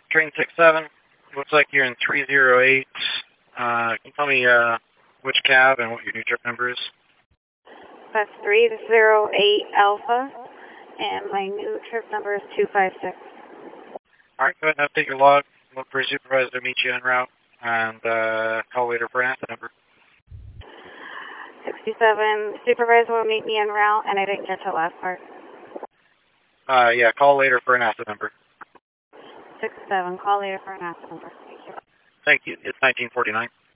Train 67. Looks like you're in 308. Can you tell me which cab and what your new trip number is? That's 308 Alpha, and my new trip number is 256. All right, go ahead and update your log. Look for a supervisor to meet you en route, and call later for an asset number. 67, supervisor will meet me en route, and I didn't catch the last part. Yeah, call later for an asset number. 67, call later for an asset number. Thank you. Thank you. It's 1949.